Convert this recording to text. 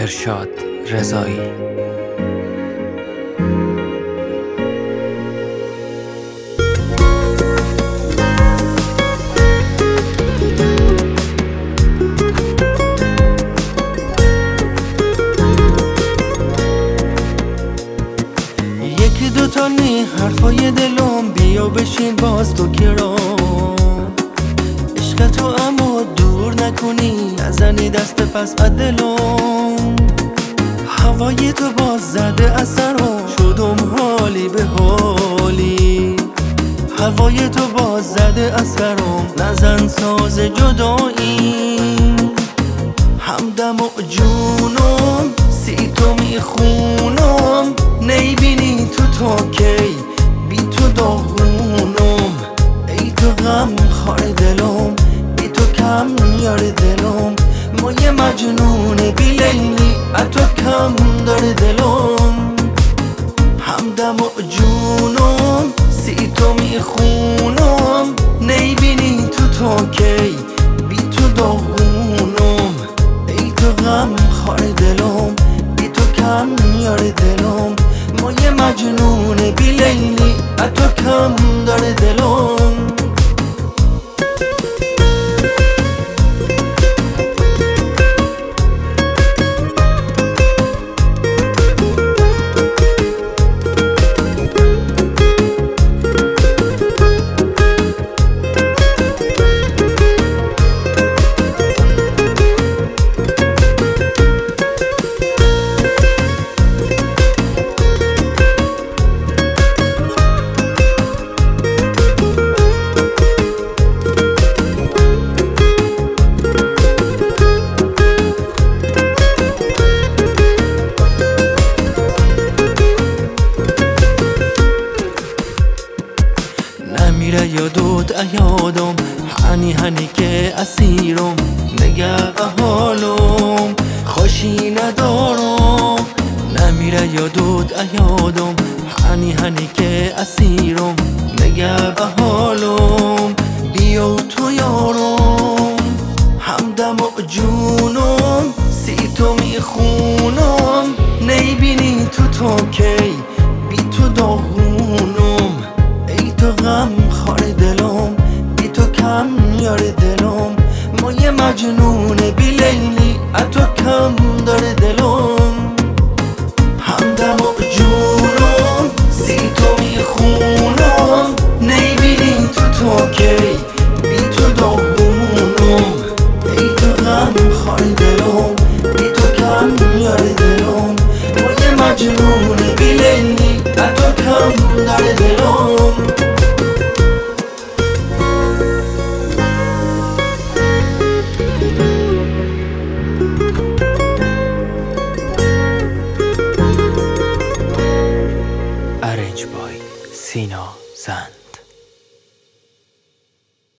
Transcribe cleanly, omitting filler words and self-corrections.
ارشاد رضایی. یکی دوتا نی حرفای دلم، بیا بشین باز تو کرام. عشق تو اما دور نکنی، نزنی دست پس بد دلم. هوای تو باز زده اثرم، شدم حالی به حالی. هوای تو باز زده اثرم، نزن ساز جدایی. همدم و جونم سی تو میخونم، نیبینی تو تا کی بی تو داغونم. ای تو غم خار دلم، بی تو کم یار دلم. ما یه مجنون بی لیلی، اتو کم داره دلم. همدم و جونم سی تو میخونم، نیبینی تو تا کی بی تو داغونم. ای تو غم خار دلم، بی تو کم یار دلم. ما یه مجنون بی لیلی، اتو کم داره دلم. نمیره یادت ایادم، هنی هنی که اسیرم. نگه حالم خوشی ندارم. نمیره یادت ایادم، هنی هنی که اسیرم. نگه حالم بیا تو یارم. همدم و جونم سی تو میخونم، نیبینی تو تا کی بی تو داغونم. ای تو غم خار دلم، بی تو کم یار دلم. ما یه مجنون بی لیلی، اتو کم داره دلم. همدم و جونم سی تو میخونم، نیبینی تو تا کی بی تو داغونم. ای تو غم خار دلم، بی تو کم یار دلم. ما یه مجنون بی لیلی، اتو کم داره دلم. Arranged by Sina.